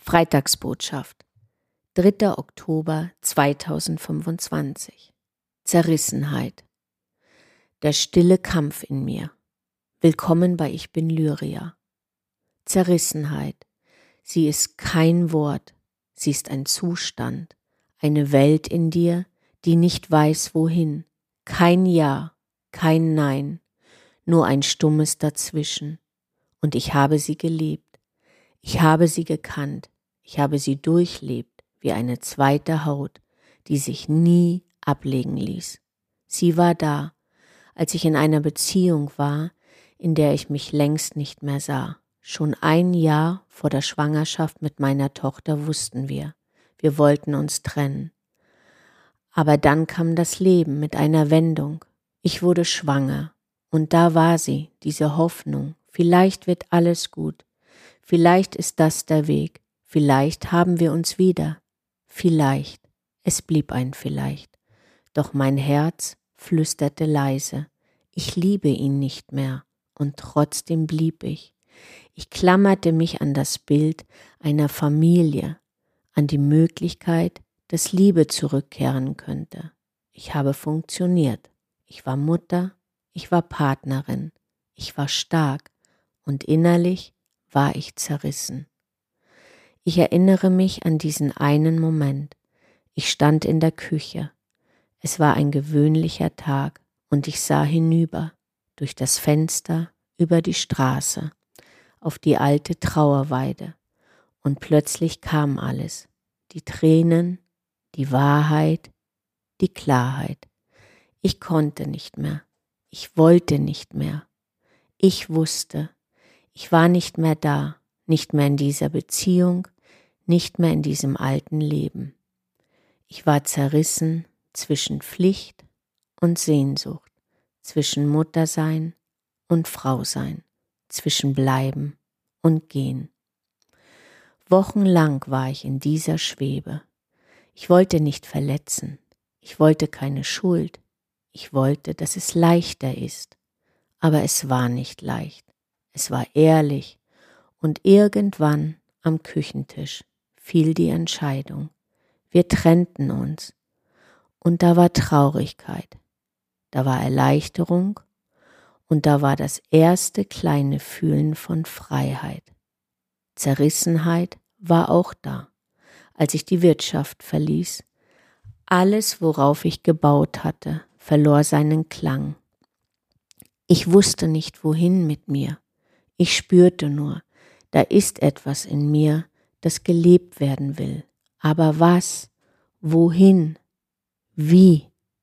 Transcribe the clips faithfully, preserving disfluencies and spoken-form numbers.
Freitagsbotschaft, dritter Oktober zweitausendfünfundzwanzig. Zerrissenheit. Der stille Kampf in mir. Willkommen bei Ich bin Lyria. Zerrissenheit. Sie ist kein Wort, sie ist ein Zustand, eine Welt in dir, die nicht weiß wohin. Kein Ja, kein Nein, nur ein stummes Dazwischen. Und ich habe sie geliebt, ich habe sie gekannt, ich habe sie durchlebt wie eine zweite Haut, die sich nie ablegen ließ. Sie war da, als ich in einer Beziehung war, in der ich mich längst nicht mehr sah. Schon ein Jahr vor der Schwangerschaft mit meiner Tochter wussten wir, wir wollten uns trennen. Aber dann kam das Leben mit einer Wendung. Ich wurde schwanger und da war sie, diese Hoffnung. Vielleicht wird alles gut. Vielleicht ist das der Weg. Vielleicht haben wir uns wieder. Vielleicht. Es blieb ein Vielleicht. Doch mein Herz flüsterte leise. Ich liebe ihn nicht mehr. Und trotzdem blieb ich. Ich klammerte mich an das Bild einer Familie, an die Möglichkeit, dass Liebe zurückkehren könnte. Ich habe funktioniert. Ich war Mutter, ich war Partnerin, ich war stark und innerlich war ich zerrissen. Ich erinnere mich an diesen einen Moment. Ich stand in der Küche. Es war ein gewöhnlicher Tag und ich sah hinüber, durch das Fenster, über die Straße, auf die alte Trauerweide. Und plötzlich kam alles. Die Tränen, die Wahrheit, die Klarheit. Ich konnte nicht mehr. Ich wollte nicht mehr. Ich wusste, ich war nicht mehr da, nicht mehr in dieser Beziehung, nicht mehr in diesem alten Leben. Ich war zerrissen zwischen Pflicht und Sehnsucht, zwischen Muttersein und Frausein, zwischen Bleiben und Gehen. Wochenlang war ich in dieser Schwebe. Ich wollte nicht verletzen, ich wollte keine Schuld, ich wollte, dass es leichter ist, aber es war nicht leicht, es war ehrlich und irgendwann am Küchentisch fiel die Entscheidung. Wir trennten uns und da war Traurigkeit, da war Erleichterung und da war das erste kleine Fühlen von Freiheit. Zerrissenheit war auch da, als ich die Wirtschaft verließ. Alles, worauf ich gebaut hatte, verlor seinen Klang. Ich wusste nicht, wohin mit mir. Ich spürte nur, da ist etwas in mir, das gelebt werden will. Aber was? Wohin? Wie?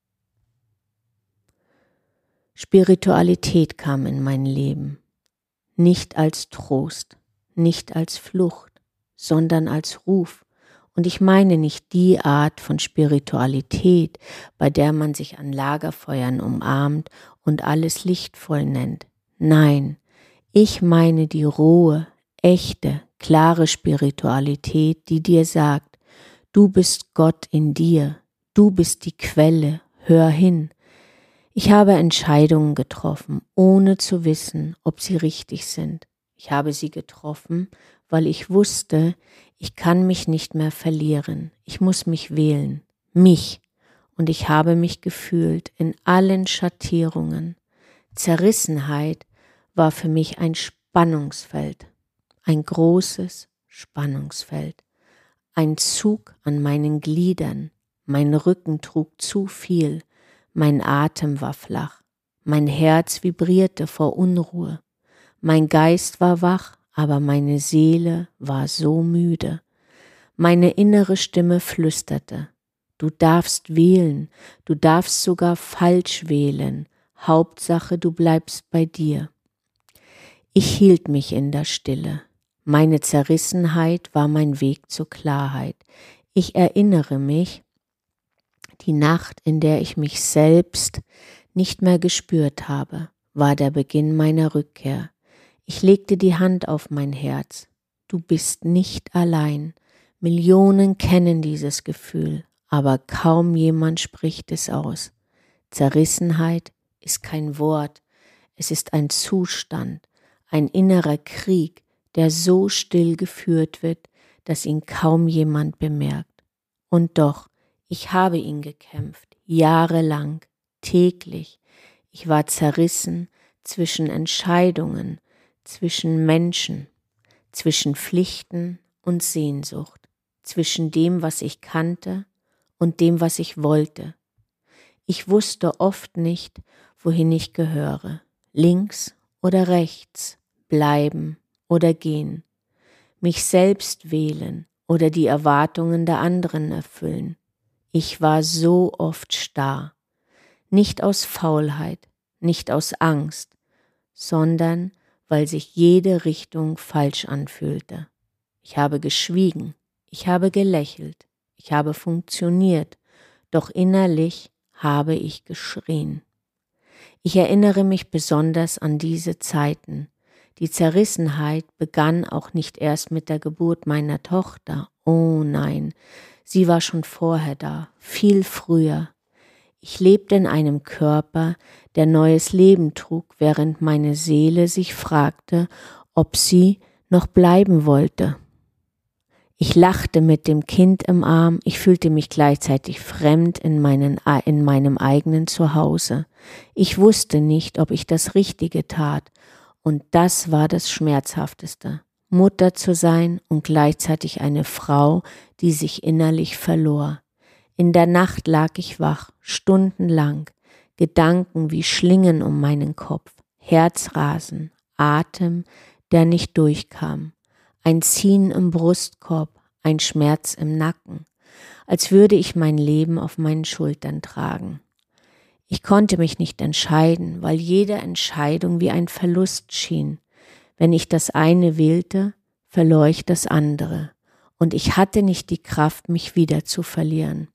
Spiritualität kam in mein Leben. Nicht als Trost, nicht als Flucht, sondern als Ruf. Und ich meine nicht die Art von Spiritualität, bei der man sich an Lagerfeuern umarmt und alles lichtvoll nennt. Nein, ich meine die rohe, echte, klare Spiritualität, die dir sagt, du bist Gott in dir, du bist die Quelle, hör hin. Ich habe Entscheidungen getroffen, ohne zu wissen, ob sie richtig sind. Ich habe sie getroffen, weil ich wusste, ich kann mich nicht mehr verlieren. Ich muss mich wählen, mich. Und ich habe mich gefühlt in allen Schattierungen. Zerrissenheit war für mich ein Spannungsfeld, ein großes Spannungsfeld. Ein Zug an meinen Gliedern, mein Rücken trug zu viel, mein Atem war flach, mein Herz vibrierte vor Unruhe, mein Geist war wach, aber meine Seele war so müde. Meine innere Stimme flüsterte, du darfst wählen, du darfst sogar falsch wählen, Hauptsache du bleibst bei dir. Ich hielt mich in der Stille. Meine Zerrissenheit war mein Weg zur Klarheit. Ich erinnere mich, die Nacht, in der ich mich selbst nicht mehr gespürt habe, war der Beginn meiner Rückkehr. Ich legte die Hand auf mein Herz. Du bist nicht allein. Millionen kennen dieses Gefühl, aber kaum jemand spricht es aus. Zerrissenheit ist kein Wort, es ist ein Zustand, ein innerer Krieg, der so still geführt wird, dass ihn kaum jemand bemerkt. Und doch, ich habe ihn gekämpft, jahrelang, täglich. Ich war zerrissen zwischen Entscheidungen, zwischen Menschen, zwischen Pflichten und Sehnsucht, zwischen dem, was ich kannte und dem, was ich wollte. Ich wusste oft nicht, wohin ich gehöre, links oder rechts, bleiben oder gehen, mich selbst wählen oder die Erwartungen der anderen erfüllen. Ich war so oft starr, nicht aus Faulheit, nicht aus Angst, sondern weil sich jede Richtung falsch anfühlte. Ich habe geschwiegen, ich habe gelächelt, ich habe funktioniert, doch innerlich habe ich geschrien. Ich erinnere mich besonders an diese Zeiten. Die Zerrissenheit begann auch nicht erst mit der Geburt meiner Tochter. Oh nein, sie war schon vorher da, viel früher. Ich lebte in einem Körper, der neues Leben trug, während meine Seele sich fragte, ob sie noch bleiben wollte. Ich lachte mit dem Kind im Arm, ich fühlte mich gleichzeitig fremd in, meinen, in meinem eigenen Zuhause. Ich wusste nicht, ob ich das Richtige tat, und das war das Schmerzhafteste, Mutter zu sein und gleichzeitig eine Frau, die sich innerlich verlor. In der Nacht lag ich wach, stundenlang, Gedanken wie Schlingen um meinen Kopf, Herzrasen, Atem, der nicht durchkam. Ein Ziehen im Brustkorb, ein Schmerz im Nacken, als würde ich mein Leben auf meinen Schultern tragen. Ich konnte mich nicht entscheiden, weil jede Entscheidung wie ein Verlust schien. Wenn ich das eine wählte, verlor ich das andere, und ich hatte nicht die Kraft, mich wieder zu verlieren.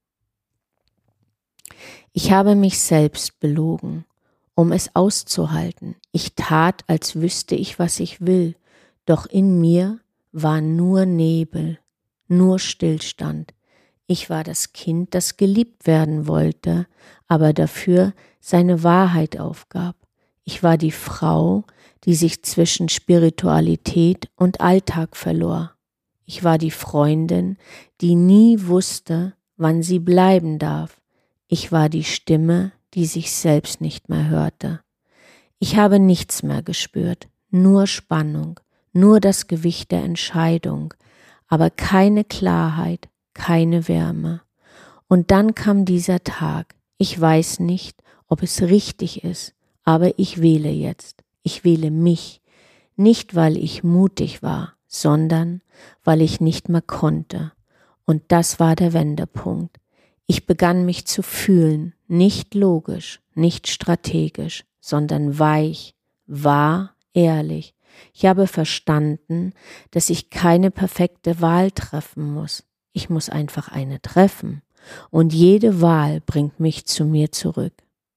Ich habe mich selbst belogen, um es auszuhalten. Ich tat, als wüsste ich, was ich will, doch in mir war nur Nebel, nur Stillstand. Ich war das Kind, das geliebt werden wollte, aber dafür seine Wahrheit aufgab. Ich war die Frau, die sich zwischen Spiritualität und Alltag verlor. Ich war die Freundin, die nie wusste, wann sie bleiben darf. Ich war die Stimme, die sich selbst nicht mehr hörte. Ich habe nichts mehr gespürt, nur Spannung, nur das Gewicht der Entscheidung, aber keine Klarheit, keine Wärme. Und dann kam dieser Tag. Ich weiß nicht, ob es richtig ist, aber ich wähle jetzt. Ich wähle mich, nicht weil ich mutig war, sondern weil ich nicht mehr konnte. Und das war der Wendepunkt. Ich begann mich zu fühlen, nicht logisch, nicht strategisch, sondern weich, wahr, ehrlich. Ich habe verstanden, dass ich keine perfekte Wahl treffen muss. Ich muss einfach eine treffen. Und jede Wahl bringt mich zu mir zurück.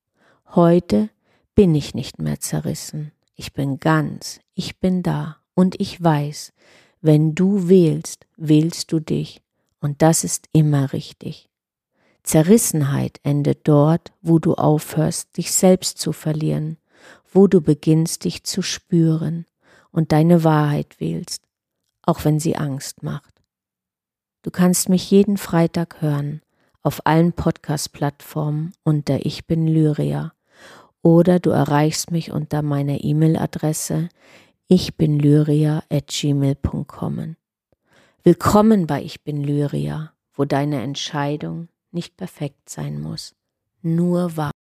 Heute bin ich nicht mehr zerrissen. Ich bin ganz, ich bin da. Und ich weiß, wenn du wählst, wählst du dich. Und das ist immer richtig. Zerrissenheit endet dort, wo du aufhörst, dich selbst zu verlieren, wo du beginnst, dich zu spüren und deine Wahrheit wählst, auch wenn sie Angst macht. Du kannst mich jeden Freitag hören, auf allen Podcast-Plattformen unter Ich bin Lyria, oder du erreichst mich unter meiner E-Mail-Adresse ich bin lyria at gmail punkt com. Willkommen bei Ich bin Lyria, wo deine Entscheidung nicht perfekt sein muss, nur wahr.